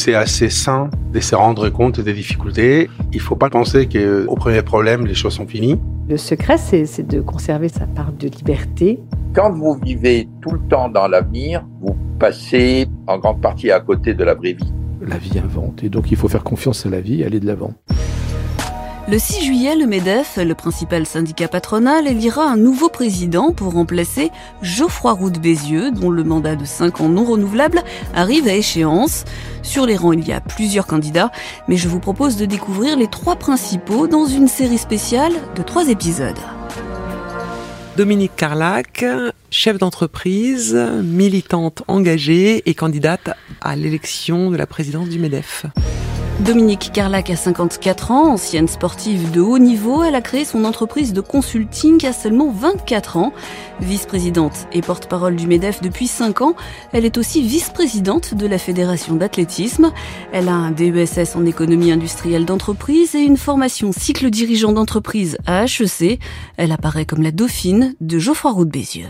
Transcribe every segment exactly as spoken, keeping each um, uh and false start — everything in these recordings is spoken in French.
C'est assez sain de se rendre compte des difficultés. Il ne faut pas penser qu'au premier problème, les choses sont finies. Le secret, c'est, c'est de conserver sa part de liberté. Quand vous vivez tout le temps dans l'avenir, vous passez en grande partie à côté de la vraie vie. La vie invente, et donc il faut faire confiance à la vie et aller de l'avant. Le six juillet, le MEDEF, le principal syndicat patronal, élira un nouveau président pour remplacer Geoffroy Roux de Bézieux, dont le mandat de cinq ans non renouvelable arrive à échéance. Sur les rangs, il y a plusieurs candidats, mais je vous propose de découvrir les trois principaux dans une série spéciale de trois épisodes. Dominique Carlac, chef d'entreprise, militante engagée et candidate à l'élection de la présidence du MEDEF. Dominique Carlac a cinquante-quatre ans, ancienne sportive de haut niveau, elle a créé son entreprise de consulting à seulement vingt-quatre ans. Vice-présidente et porte-parole du MEDEF depuis cinq ans, elle est aussi vice-présidente de la Fédération d'athlétisme. Elle a un D E S S en économie industrielle d'entreprise et une formation cycle dirigeant d'entreprise à H E C. Elle apparaît comme la dauphine de Geoffroy Roux de Bézieux.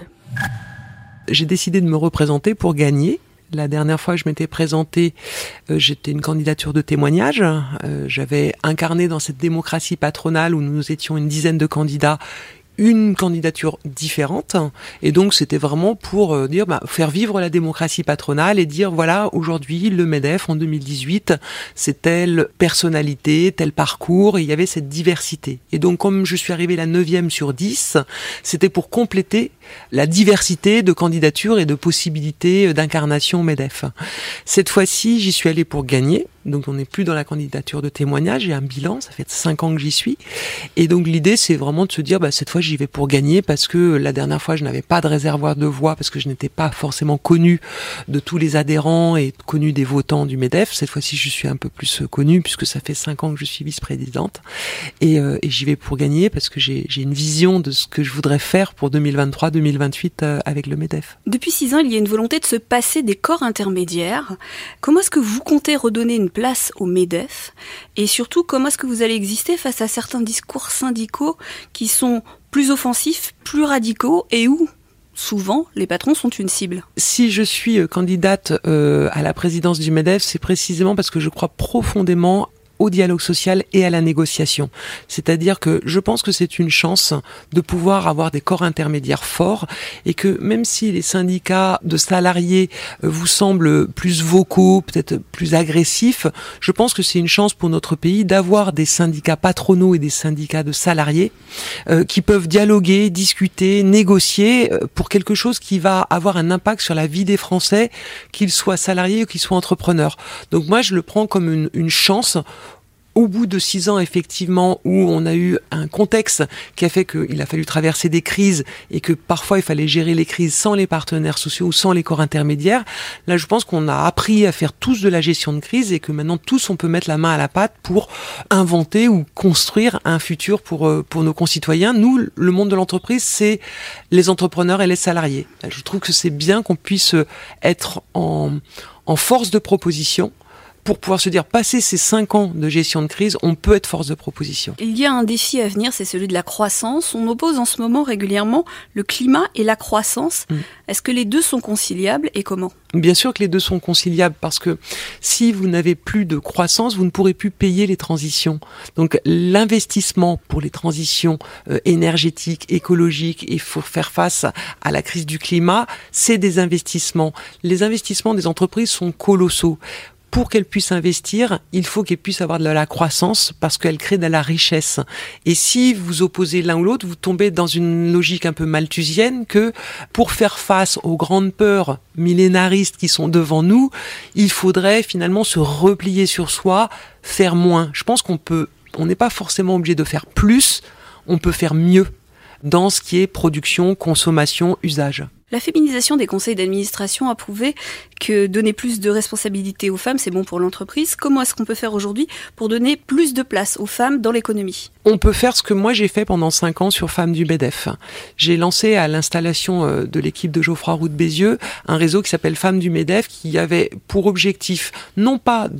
J'ai décidé de me représenter pour gagner. La dernière fois que je m'étais présentée, euh, j'étais une candidature de témoignage. Euh, j'avais incarné dans cette démocratie patronale où nous étions une dizaine de candidats, une candidature différente. Et donc, c'était vraiment pour euh, dire, bah, faire vivre la démocratie patronale et dire, voilà, aujourd'hui, le MEDEF, en deux mille dix-huit, c'est telle personnalité, tel parcours, et il y avait cette diversité. Et donc, comme je suis arrivée la neuvième sur dix, c'était pour compléter la diversité de candidatures et de possibilités d'incarnation au MEDEF. Cette fois-ci, j'y suis allée pour gagner. Donc, on n'est plus dans la candidature de témoignage. J'ai un bilan, ça fait cinq ans que j'y suis. Et donc, l'idée, c'est vraiment de se dire, bah, cette fois, j'y vais pour gagner parce que la dernière fois, je n'avais pas de réservoir de voix parce que je n'étais pas forcément connue de tous les adhérents et connue des votants du MEDEF. Cette fois-ci, je suis un peu plus connue puisque ça fait cinq ans que je suis vice-présidente. Et, euh, et j'y vais pour gagner parce que j'ai, j'ai une vision de ce que je voudrais faire pour deux mille vingt-trois deux mille vingt-huit euh, avec le MEDEF. Depuis six ans, il y a une volonté de se passer des corps intermédiaires. Comment est-ce que vous comptez redonner une place au MEDEF? Et surtout, comment est-ce que vous allez exister face à certains discours syndicaux qui sont plus offensifs, plus radicaux et où souvent, les patrons sont une cible? Si je suis candidate euh, à la présidence du MEDEF, c'est précisément parce que je crois profondément au dialogue social et à la négociation. C'est-à-dire que je pense que c'est une chance de pouvoir avoir des corps intermédiaires forts et que même si les syndicats de salariés vous semblent plus vocaux, peut-être plus agressifs, je pense que c'est une chance pour notre pays d'avoir des syndicats patronaux et des syndicats de salariés euh, qui peuvent dialoguer, discuter, négocier euh, pour quelque chose qui va avoir un impact sur la vie des Français, qu'ils soient salariés ou qu'ils soient entrepreneurs. Donc moi, je le prends comme une, une chance. Au bout de six ans, effectivement, où on a eu un contexte qui a fait qu'il a fallu traverser des crises et que parfois il fallait gérer les crises sans les partenaires sociaux ou sans les corps intermédiaires, là je pense qu'on a appris à faire tous de la gestion de crise et que maintenant tous on peut mettre la main à la pâte pour inventer ou construire un futur pour, pour nos concitoyens. Nous, le monde de l'entreprise, c'est les entrepreneurs et les salariés. Je trouve que c'est bien qu'on puisse être en, en force de proposition. Pour pouvoir se dire, passer ces cinq ans de gestion de crise, on peut être force de proposition. Il y a un défi à venir, c'est celui de la croissance. On oppose en ce moment régulièrement le climat et la croissance. Mmh. Est-ce que les deux sont conciliables et comment ? Bien sûr que les deux sont conciliables parce que si vous n'avez plus de croissance, vous ne pourrez plus payer les transitions. Donc l'investissement pour les transitions euh, énergétiques, écologiques et pour faire face à la crise du climat, c'est des investissements. Les investissements des entreprises sont colossaux. Pour qu'elles puissent investir, il faut qu'elles puissent avoir de la croissance parce qu'elles créent de la richesse. Et si vous opposez l'un ou l'autre, vous tombez dans une logique un peu malthusienne que pour faire face aux grandes peurs millénaristes qui sont devant nous, il faudrait finalement se replier sur soi, faire moins. Je pense qu'on peut, on n'est pas forcément obligé de faire plus, on peut faire mieux dans ce qui est production, consommation, usage. La féminisation des conseils d'administration a prouvé que donner plus de responsabilités aux femmes, c'est bon pour l'entreprise. Comment est-ce qu'on peut faire aujourd'hui pour donner plus de place aux femmes dans l'économie ? On peut faire ce que moi j'ai fait pendant cinq ans sur Femmes du MEDEF. J'ai lancé à l'installation de l'équipe de Geoffroy Roux de Bézieux un réseau qui s'appelle Femmes du MEDEF qui avait pour objectif non pas de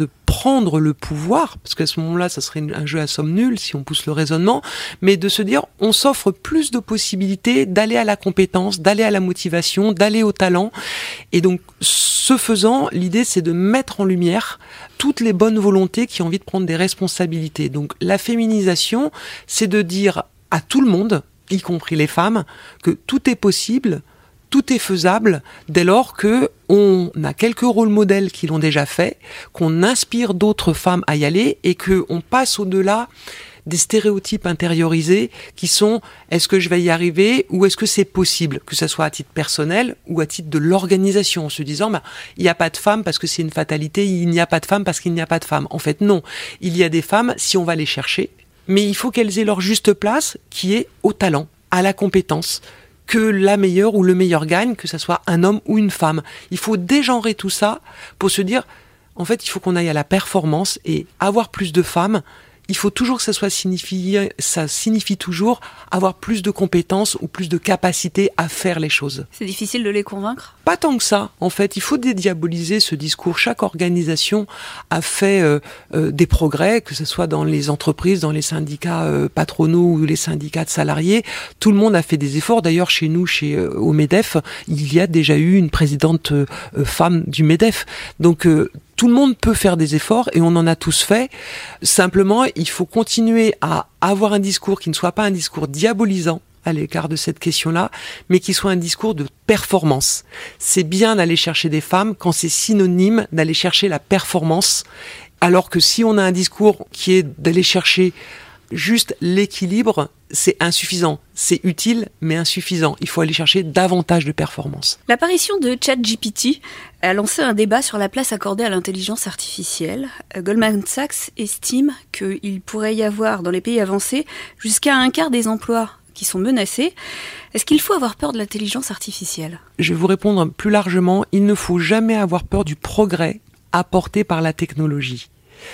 prendre le pouvoir, parce qu'à ce moment-là, ça serait un jeu à somme nulle si on pousse le raisonnement, mais de se dire, on s'offre plus de possibilités d'aller à la compétence, d'aller à la motivation, d'aller au talent. Et donc, ce faisant, l'idée, c'est de mettre en lumière toutes les bonnes volontés qui ont envie de prendre des responsabilités. Donc, la féminisation, c'est de dire à tout le monde, y compris les femmes, que tout est possible, tout est faisable dès lors que on a quelques rôles modèles qui l'ont déjà fait, qu'on inspire d'autres femmes à y aller et qu'on passe au-delà des stéréotypes intériorisés qui sont est-ce que je vais y arriver ou est-ce que c'est possible, que ce soit à titre personnel ou à titre de l'organisation, en se disant bah, il n'y a pas de femmes parce que c'est une fatalité, il n'y a pas de femmes parce qu'il n'y a pas de femmes. En fait non, il y a des femmes si on va les chercher, mais il faut qu'elles aient leur juste place qui est au talent, à la compétence, que la meilleure ou le meilleur gagne, que ce soit un homme ou une femme. Il faut dégenrer tout ça pour se dire, en fait, il faut qu'on aille à la performance et avoir plus de femmes. Il faut toujours que ça soit signifié, ça signifie toujours avoir plus de compétences ou plus de capacité à faire les choses. C'est difficile de les convaincre ? Pas tant que ça. En fait, il faut dédiaboliser ce discours. Chaque organisation a fait euh, euh, des progrès, que ce soit dans les entreprises, dans les syndicats euh, patronaux ou les syndicats de salariés. Tout le monde a fait des efforts. D'ailleurs, chez nous, chez euh, au MEDEF, il y a déjà eu une présidente euh, femme du MEDEF. Donc, euh, tout le monde peut faire des efforts et on en a tous fait. Simplement, il faut continuer à avoir un discours qui ne soit pas un discours diabolisant à l'égard de cette question-là, mais qui soit un discours de performance. C'est bien d'aller chercher des femmes quand c'est synonyme d'aller chercher la performance, alors que si on a un discours qui est d'aller chercher juste l'équilibre, c'est insuffisant. C'est utile, mais insuffisant. Il faut aller chercher davantage de performance. L'apparition de ChatGPT a lancé un débat sur la place accordée à l'intelligence artificielle. Goldman Sachs estime qu'il pourrait y avoir, dans les pays avancés, jusqu'à un quart des emplois qui sont menacés. Est-ce qu'il faut avoir peur de l'intelligence artificielle ? Je vais vous répondre plus largement. Il ne faut jamais avoir peur du progrès apporté par la technologie.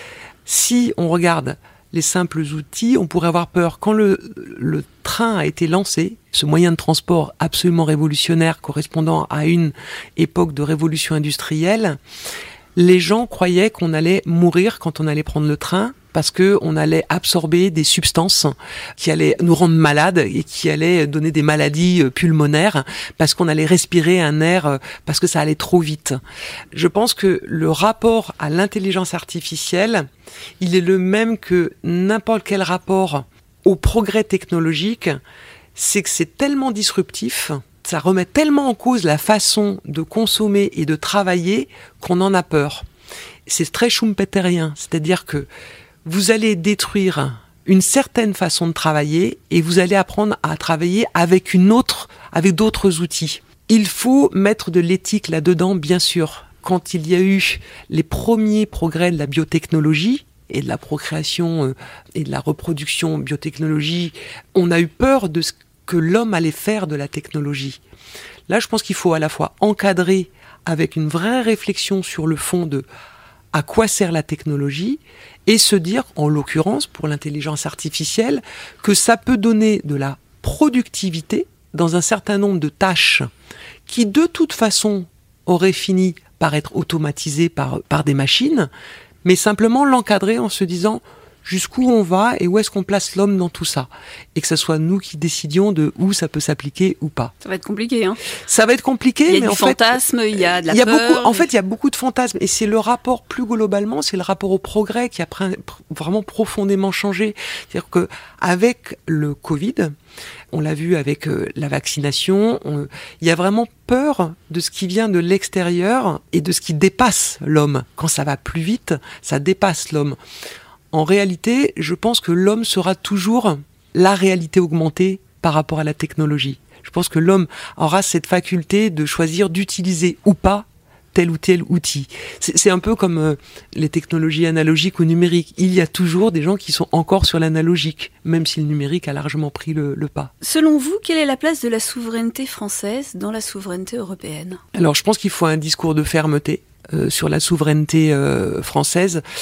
Si on regarde les simples outils, on pourrait avoir peur. Quand le, le train a été lancé, ce moyen de transport absolument révolutionnaire correspondant à une époque de révolution industrielle, les gens croyaient qu'on allait mourir quand on allait prendre le train parce que on allait absorber des substances qui allaient nous rendre malades et qui allaient donner des maladies pulmonaires parce qu'on allait respirer un air parce que ça allait trop vite. Je pense que le rapport à l'intelligence artificielle, il est le même que n'importe quel rapport au progrès technologique, c'est que c'est tellement disruptif, ça remet tellement en cause la façon de consommer et de travailler qu'on en a peur. C'est très schumpeterien, c'est-à-dire que vous allez détruire une certaine façon de travailler et vous allez apprendre à travailler avec une autre, avec d'autres outils. Il faut mettre de l'éthique là-dedans, bien sûr. Quand il y a eu les premiers progrès de la biotechnologie et de la procréation et de la reproduction biotechnologie, on a eu peur de ce que l'homme allait faire de la technologie. Là, je pense qu'il faut à la fois encadrer avec une vraie réflexion sur le fond de à quoi sert la technologie et se dire, en l'occurrence, pour l'intelligence artificielle, que ça peut donner de la productivité dans un certain nombre de tâches qui, de toute façon, auraient fini par être automatisées par, par des machines, mais simplement l'encadrer en se disant jusqu'où on va et où est-ce qu'on place l'homme dans tout ça. Et que ce soit nous qui décidions de où ça peut s'appliquer ou pas. Ça va être compliqué, hein. Ça va être compliqué, il y a mais du en fantasme, fait, il y a de la il y a peur. Beaucoup, en fait, il y a beaucoup de fantasmes. Et c'est le rapport, plus globalement, c'est le rapport au progrès qui a pr- vraiment profondément changé. C'est-à-dire que avec le Covid, on l'a vu avec euh, la vaccination, on, il y a vraiment peur de ce qui vient de l'extérieur et de ce qui dépasse l'homme. Quand ça va plus vite, ça dépasse l'homme. En réalité, je pense que l'homme sera toujours la réalité augmentée par rapport à la technologie. Je pense que l'homme aura cette faculté de choisir d'utiliser ou pas tel ou tel outil. C'est, c'est un peu comme euh, les technologies analogiques ou numériques. Il y a toujours des gens qui sont encore sur l'analogique, même si le numérique a largement pris le, le pas. Selon vous, quelle est la place de la souveraineté française dans la souveraineté européenne ? Alors, je pense qu'il faut un discours de fermeté euh, sur la souveraineté euh, française.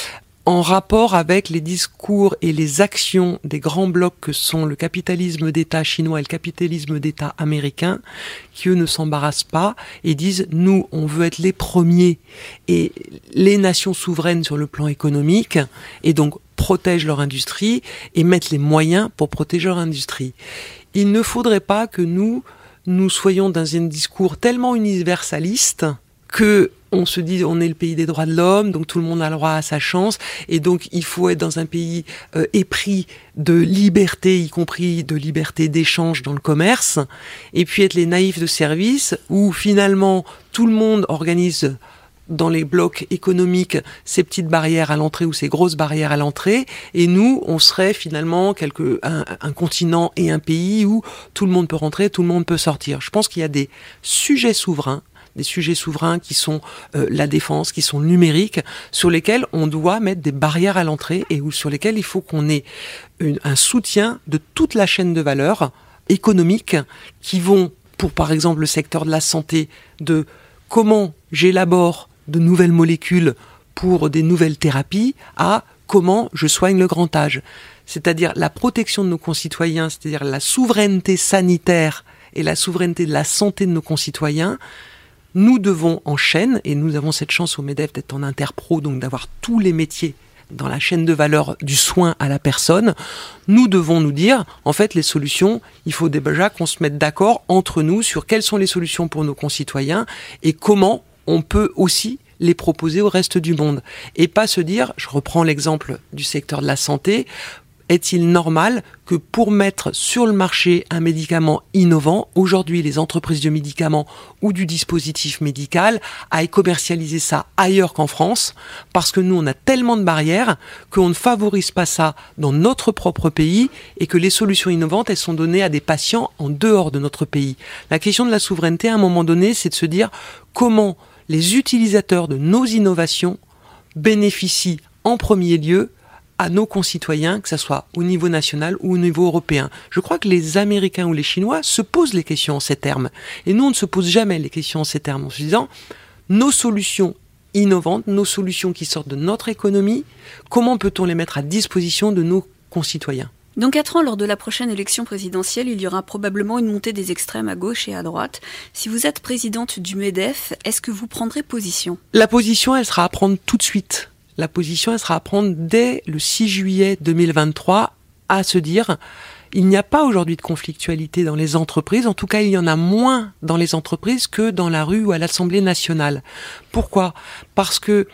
en rapport avec les discours et les actions des grands blocs que sont le capitalisme d'État chinois et le capitalisme d'État américain, qui eux ne s'embarrassent pas et disent « nous, on veut être les premiers et les nations souveraines sur le plan économique et donc protègent leur industrie et mettent les moyens pour protéger leur industrie ». Il ne faudrait pas que nous, nous soyons dans un discours tellement universaliste que on se dit on est le pays des droits de l'homme, donc tout le monde a le droit à sa chance, et donc il faut être dans un pays euh, épris de liberté, y compris de liberté d'échange dans le commerce, et puis être les naïfs de service, où finalement tout le monde organise dans les blocs économiques ces petites barrières à l'entrée ou ces grosses barrières à l'entrée, et nous, on serait finalement quelque, un, un continent et un pays où tout le monde peut rentrer, tout le monde peut sortir. Je pense qu'il y a des sujets souverains, des sujets souverains qui sont euh, la défense, qui sont numériques, sur lesquels on doit mettre des barrières à l'entrée et où, sur lesquels il faut qu'on ait une, un soutien de toute la chaîne de valeur économique qui vont, pour par exemple le secteur de la santé, de comment j'élabore de nouvelles molécules pour des nouvelles thérapies, à comment je soigne le grand âge. C'est-à-dire la protection de nos concitoyens, c'est-à-dire la souveraineté sanitaire et la souveraineté de la santé de nos concitoyens. Nous devons en chaîne, et nous avons cette chance au MEDEF d'être en interpro, donc d'avoir tous les métiers dans la chaîne de valeur du soin à la personne, nous devons nous dire, en fait, les solutions, il faut déjà qu'on se mette d'accord entre nous sur quelles sont les solutions pour nos concitoyens et comment on peut aussi les proposer au reste du monde. Et pas se dire, je reprends l'exemple du secteur de la santé, est-il normal que pour mettre sur le marché un médicament innovant, aujourd'hui les entreprises de médicaments ou du dispositif médical aillent commercialiser ça ailleurs qu'en France, parce que nous on a tellement de barrières qu'on ne favorise pas ça dans notre propre pays et que les solutions innovantes elles sont données à des patients en dehors de notre pays. La question de la souveraineté à un moment donné, c'est de se dire comment les utilisateurs de nos innovations bénéficient en premier lieu à nos concitoyens, que ce soit au niveau national ou au niveau européen. Je crois que les Américains ou les Chinois se posent les questions en ces termes. Et nous, on ne se pose jamais les questions en ces termes, en se disant, nos solutions innovantes, nos solutions qui sortent de notre économie, comment peut-on les mettre à disposition de nos concitoyens ? Dans quatre ans, lors de la prochaine élection présidentielle, il y aura probablement une montée des extrêmes à gauche et à droite. Si vous êtes présidente du MEDEF, est-ce que vous prendrez position ? La position, elle sera à prendre tout de suite. La position, elle sera à prendre dès le six juillet deux mille vingt-trois, à se dire, il n'y a pas aujourd'hui de conflictualité dans les entreprises, en tout cas il y en a moins dans les entreprises que dans la rue ou à l'Assemblée nationale. Pourquoi ? Parce que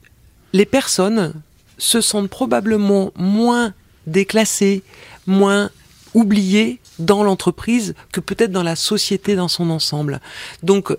les personnes se sentent probablement moins déclassées, moins oubliées dans l'entreprise que peut-être dans la société dans son ensemble. Donc,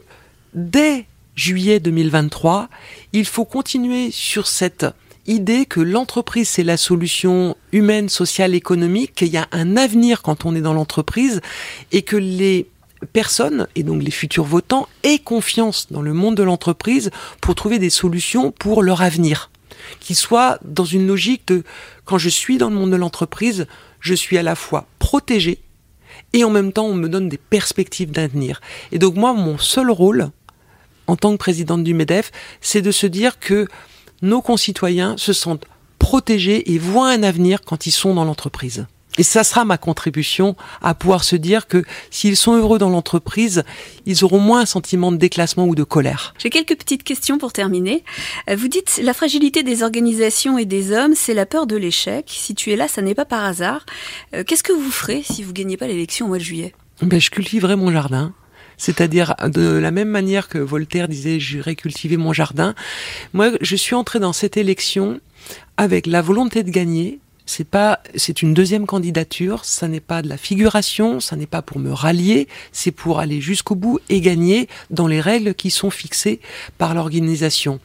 dès juillet deux mille vingt-trois, il faut continuer sur cette idée que l'entreprise, c'est la solution humaine, sociale, économique, qu'il y a un avenir quand on est dans l'entreprise et que les personnes, et donc les futurs votants, aient confiance dans le monde de l'entreprise pour trouver des solutions pour leur avenir. Qui soient dans une logique de, quand je suis dans le monde de l'entreprise, je suis à la fois protégé et en même temps on me donne des perspectives d'avenir. Et donc moi, mon seul rôle, en tant que présidente du MEDEF, c'est de se dire que nos concitoyens se sentent protégés et voient un avenir quand ils sont dans l'entreprise. Et ça sera ma contribution à pouvoir se dire que s'ils sont heureux dans l'entreprise, ils auront moins un sentiment de déclassement ou de colère. J'ai quelques petites questions pour terminer. Vous dites, la fragilité des organisations et des hommes, c'est la peur de l'échec. Si tu es là, ça n'est pas par hasard. Qu'est-ce que vous ferez si vous ne gagnez pas l'élection au mois de juillet ? Ben, je cultiverai mon jardin. C'est-à-dire, de la même manière que Voltaire disait « j'irai cultiver mon jardin », moi, je suis entrée dans cette élection avec la volonté de gagner. C'est pas, c'est une deuxième candidature, ça n'est pas de la figuration, ça n'est pas pour me rallier, c'est pour aller jusqu'au bout et gagner dans les règles qui sont fixées par l'organisation.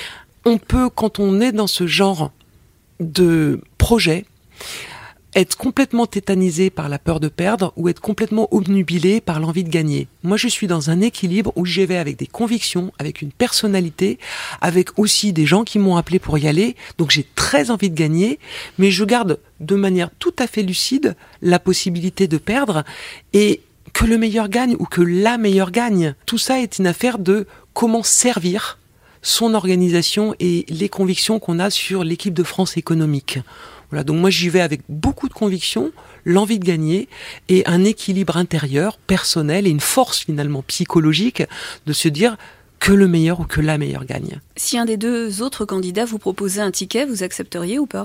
On peut, quand on est dans ce genre de projet, être complètement tétanisé par la peur de perdre ou être complètement obnubilé par l'envie de gagner. Moi, je suis dans un équilibre où j'y vais avec des convictions, avec une personnalité, avec aussi des gens qui m'ont appelé pour y aller. Donc, j'ai très envie de gagner, mais je garde de manière tout à fait lucide la possibilité de perdre et que le meilleur gagne ou que la meilleure gagne. Tout ça est une affaire de comment servir son organisation et les convictions qu'on a sur l'équipe de France économique. Voilà, donc moi j'y vais avec beaucoup de conviction, l'envie de gagner et un équilibre intérieur, personnel et une force finalement psychologique de se dire que le meilleur ou que la meilleure gagne. Si un des deux autres candidats vous proposait un ticket, vous accepteriez ou pas ?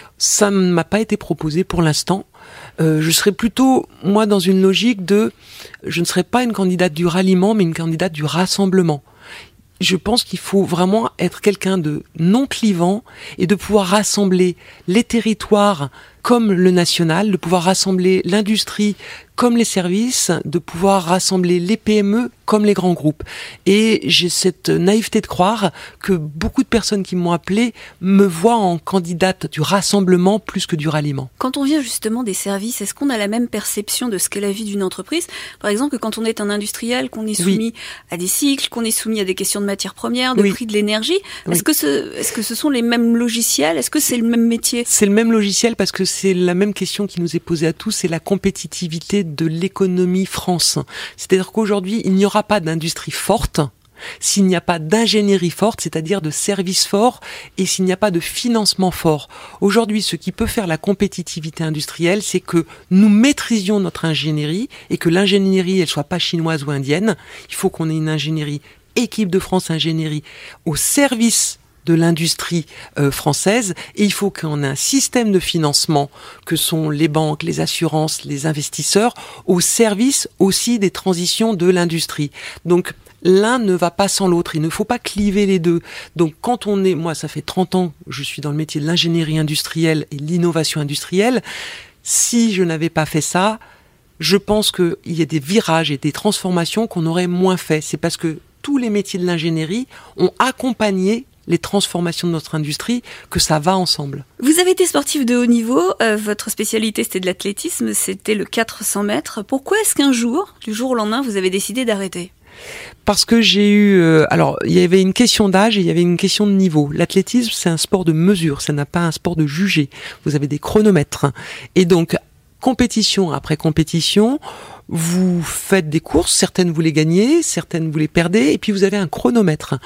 Ça ne m'a pas été proposé pour l'instant. Euh, je serais plutôt, moi, dans une logique de... Je ne serais pas une candidate du ralliement, mais une candidate du rassemblement. Je pense qu'il faut vraiment être quelqu'un de non clivant et de pouvoir rassembler les territoires comme le national, de pouvoir rassembler l'industrie comme les services, de pouvoir rassembler les P M E comme les grands groupes. Et j'ai cette naïveté de croire que beaucoup de personnes qui m'ont appelé me voient en candidate du rassemblement plus que du ralliement. Quand on vient justement des services, est-ce qu'on a la même perception de ce qu'est la vie d'une entreprise ? Par exemple, que quand on est un industriel, qu'on est soumis oui. à des cycles, qu'on est soumis à des questions de matières premières, de oui. prix de l'énergie, oui. est-ce que ce, est-ce que ce sont les mêmes logiciels ? Est-ce que c'est le même métier ? C'est le même logiciel parce que c'est la même question qui nous est posée à tous, c'est la compétitivité de l'économie France. C'est-à-dire qu'aujourd'hui, il n'y aura pas d'industrie forte s'il n'y a pas d'ingénierie forte, c'est-à-dire de services forts, et s'il n'y a pas de financement fort. Aujourd'hui, ce qui peut faire la compétitivité industrielle, c'est que nous maîtrisions notre ingénierie et que l'ingénierie, elle soit pas chinoise ou indienne. Il faut qu'on ait une ingénierie, équipe de France ingénierie, au service de l'industrie euh, française, et il faut qu'on ait un système de financement que sont les banques, les assurances, les investisseurs, au service aussi des transitions de l'industrie. Donc l'un ne va pas sans l'autre, il ne faut pas cliver les deux. Donc quand on est, moi ça fait trente ans que je suis dans le métier de l'ingénierie industrielle et de l'innovation industrielle, si je n'avais pas fait ça, je pense qu'il y a des virages et des transformations qu'on aurait moins fait. C'est parce que tous les métiers de l'ingénierie ont accompagné les transformations de notre industrie, que ça va ensemble. Vous avez été sportif de haut niveau, euh, votre spécialité c'était de l'athlétisme, c'était le quatre cents mètres. Pourquoi est-ce qu'un jour, du jour au lendemain, vous avez décidé d'arrêter ? Parce que j'ai eu... Euh, alors, il y avait une question d'âge et il y avait une question de niveau. L'athlétisme, c'est un sport de mesure, ça n'a pas un sport de jugé. Vous avez des chronomètres. Et donc, compétition après compétition, vous faites des courses, certaines vous les gagnez, certaines vous les perdez, et puis vous avez un chronomètre.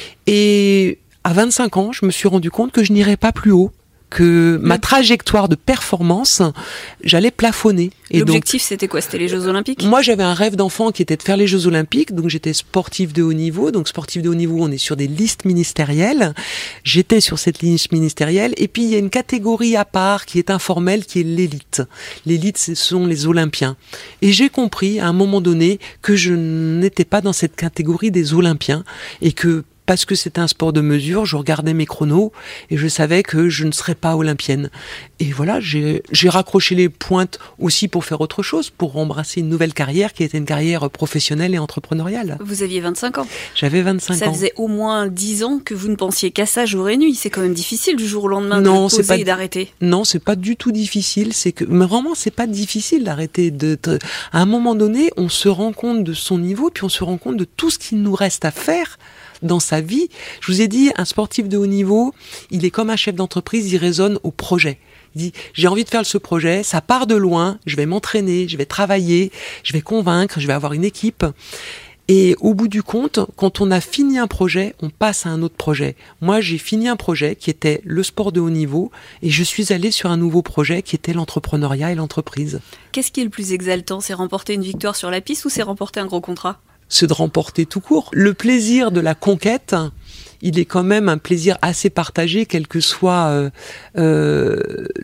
Et à vingt-cinq ans, je me suis rendu compte que je n'irais pas plus haut, que ma trajectoire de performance, j'allais plafonner. Et l'objectif, donc, c'était quoi ? C'était les Jeux Olympiques ? Moi, j'avais un rêve d'enfant qui était de faire les Jeux Olympiques, donc j'étais sportif de haut niveau. Donc sportif de haut niveau, on est sur des listes ministérielles. J'étais sur cette liste ministérielle. Et puis, il y a une catégorie à part qui est informelle, qui est l'élite. L'élite, ce sont les Olympiens. Et j'ai compris, à un moment donné, que je n'étais pas dans cette catégorie des Olympiens et que parce que c'était un sport de mesure, je regardais mes chronos et je savais que je ne serais pas olympienne. Et voilà, j'ai, j'ai raccroché les pointes aussi pour faire autre chose, pour embrasser une nouvelle carrière qui était une carrière professionnelle et entrepreneuriale. Vous aviez vingt-cinq ans. J'avais vingt-cinq Ça ans. Ça faisait au moins dix ans que vous ne pensiez qu'à ça jour et nuit. C'est quand même difficile du jour au lendemain non, de poser pas, et d'arrêter. Non, c'est pas du tout difficile. C'est que, mais vraiment, c'est pas difficile d'arrêter. De, de, à un moment donné, on se rend compte de son niveau, puis on se rend compte de tout ce qu'il nous reste à faire dans sa vie. Je vous ai dit, un sportif de haut niveau, il est comme un chef d'entreprise, il raisonne au projet. Il dit, j'ai envie de faire ce projet, ça part de loin, je vais m'entraîner, je vais travailler, je vais convaincre, je vais avoir une équipe. Et au bout du compte, quand on a fini un projet, on passe à un autre projet. Moi, j'ai fini un projet qui était le sport de haut niveau et je suis allée sur un nouveau projet qui était l'entrepreneuriat et l'entreprise. Qu'est-ce qui est le plus exaltant ? C'est remporter une victoire sur la piste ou c'est remporter un gros contrat ? C'est de remporter tout court. Le plaisir de la conquête, il est quand même un plaisir assez partagé, quelle que soit euh, euh,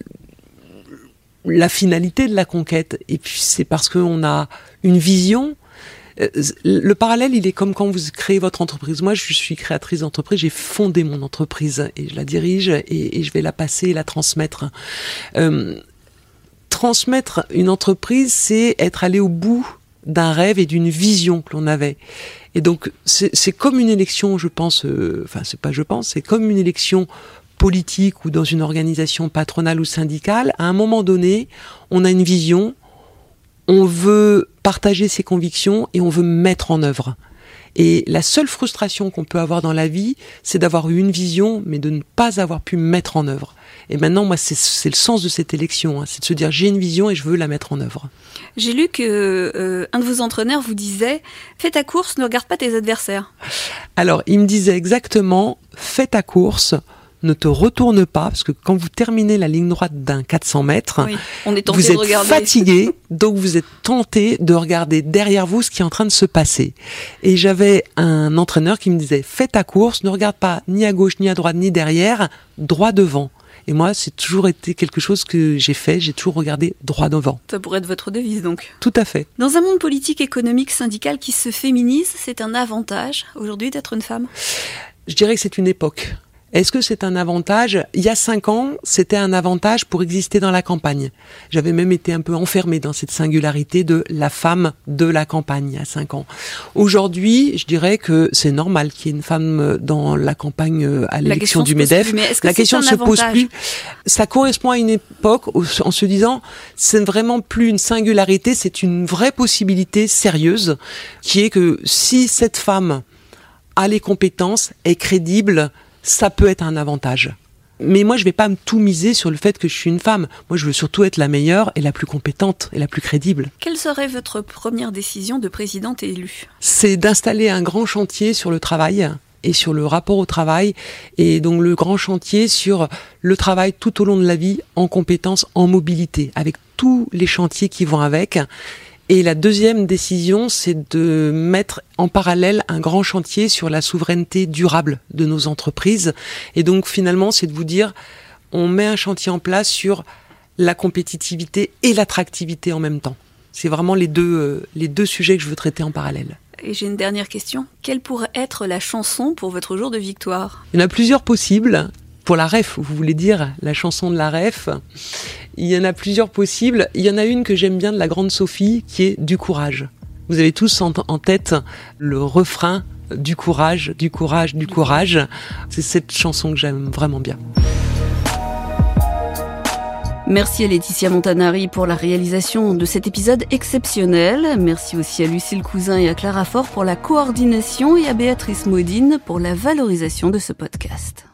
la finalité de la conquête. Et puis c'est parce qu'on a une vision. Le parallèle, il est comme quand vous créez votre entreprise. Moi, je suis créatrice d'entreprise, j'ai fondé mon entreprise et je la dirige et, et je vais la passer et la transmettre. Euh, transmettre une entreprise, c'est être allé au bout d'un rêve et d'une vision que l'on avait. Et donc, c'est, c'est comme une élection, je pense, euh, enfin, c'est pas je pense, c'est comme une élection politique ou dans une organisation patronale ou syndicale. À un moment donné, on a une vision, on veut partager ses convictions et on veut mettre en œuvre. Et la seule frustration qu'on peut avoir dans la vie, c'est d'avoir eu une vision, mais de ne pas avoir pu mettre en œuvre. Et maintenant, moi, c'est, c'est le sens de cette élection, hein, c'est de se dire j'ai une vision et je veux la mettre en œuvre. J'ai lu que euh, un de vos entraîneurs vous disait « Fais ta course, ne regarde pas tes adversaires ». Alors, il me disait exactement « Fais ta course ». Ne te retourne pas, parce que quand vous terminez la ligne droite d'un quatre cents mètres, oui, on est tenté vous êtes de regarder. fatigué, donc vous êtes tenté de regarder derrière vous ce qui est en train de se passer. Et j'avais un entraîneur qui me disait, fais ta course, ne regarde pas ni à gauche, ni à droite, ni derrière, droit devant. Et moi, c'est toujours été quelque chose que j'ai fait, j'ai toujours regardé droit devant. Ça pourrait être votre devise, donc. Tout à fait. Dans un monde politique, économique, syndical qui se féminise, c'est un avantage, aujourd'hui, d'être une femme ? Je dirais que c'est une époque. Est-ce que c'est un avantage ? Il y a cinq ans, c'était un avantage pour exister dans la campagne. J'avais même été un peu enfermée dans cette singularité de la femme de la campagne, il y a cinq ans. Aujourd'hui, je dirais que c'est normal qu'il y ait une femme dans la campagne à l'élection du MEDEF. La question ne se pose plus. Ça correspond à une époque en se disant, c'est vraiment plus une singularité, c'est une vraie possibilité sérieuse, qui est que si cette femme a les compétences, est crédible, ça peut être un avantage. Mais moi, je vais pas me tout miser sur le fait que je suis une femme. Moi, je veux surtout être la meilleure et la plus compétente et la plus crédible. Quelle serait votre première décision de présidente élue ? C'est d'installer un grand chantier sur le travail et sur le rapport au travail. Et donc, le grand chantier sur le travail tout au long de la vie, en compétences, en mobilité, avec tous les chantiers qui vont avec. Et la deuxième décision, c'est de mettre en parallèle un grand chantier sur la souveraineté durable de nos entreprises. Et donc, finalement, c'est de vous dire, on met un chantier en place sur la compétitivité et l'attractivité en même temps. C'est vraiment les deux, euh, les deux sujets que je veux traiter en parallèle. Et j'ai une dernière question. Quelle pourrait être la chanson pour votre jour de victoire ? Il y en a plusieurs possibles. Pour la R E F, vous voulez dire la chanson de la R E F, il y en a plusieurs possibles. Il y en a une que j'aime bien de la grande Sophie, qui est Du courage. Vous avez tous en, en tête le refrain Du courage, du courage, du courage. C'est cette chanson que j'aime vraiment bien. Merci à Laetitia Montanari pour la réalisation de cet épisode exceptionnel. Merci aussi à Lucille Cousin et à Clara Faure pour la coordination et à Béatrice Modine pour la valorisation de ce podcast.